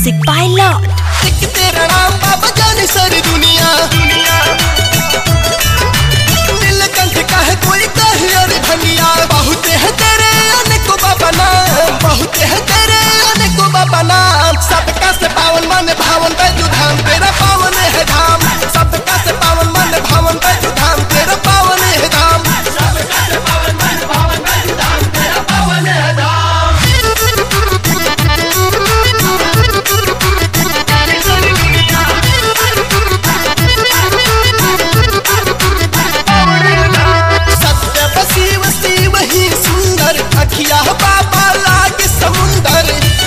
Music by Lord. तेरा नाम बाबा जाने सारी दुनिया नीलकंठ का है कोई कहे अरे भंगिया बहुत है तेरे अनेको बाबा नाम बहुत है तेरे अनेको बाबा नाम सबका से पावन मन भावन बैजू धाम तेरा पावन है धाम सबका से पावन मन भावन बैजू धाम तेरा पावन है धाम सबका से पावन मन भावन बैजू धाम तेरा पावन है धाम। अखिया बाबा लागे समुंदर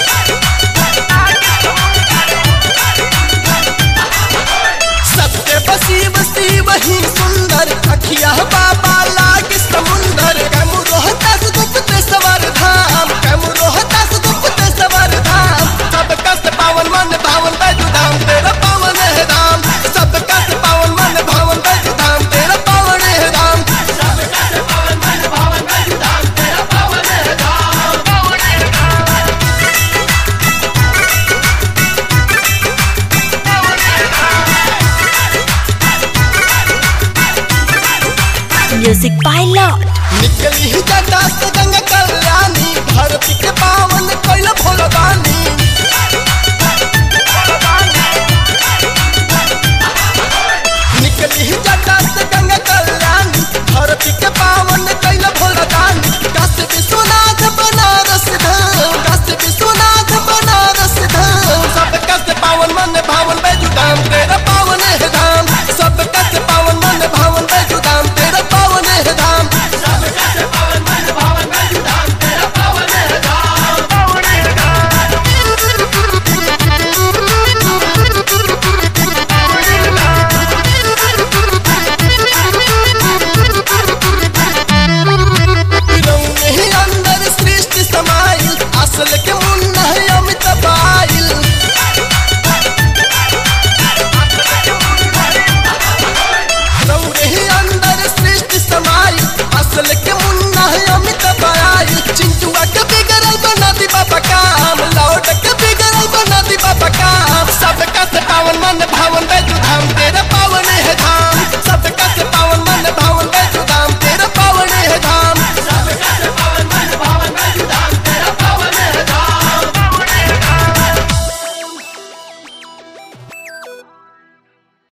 सत्य बसी बसी वही सुंदर अखिया बाबा लागे समुंदर कैमु रोहता से गुप्ते सवार धाम कैमु रोहता से गुप्ते सवार धाम सबका से पावन मन भावन बैजू धाम तेरा पावन है धाम सबका से पावन मन भावन बैजू धाम तेरा पावन है धाम सबका से पावन मन भावन बैजू धाम तेरा पावन है धाम। Music by Lord. निकली ही जटा से गंगा कल्याणी धरती के पावन कोइला भोलदानी निकली ही जटा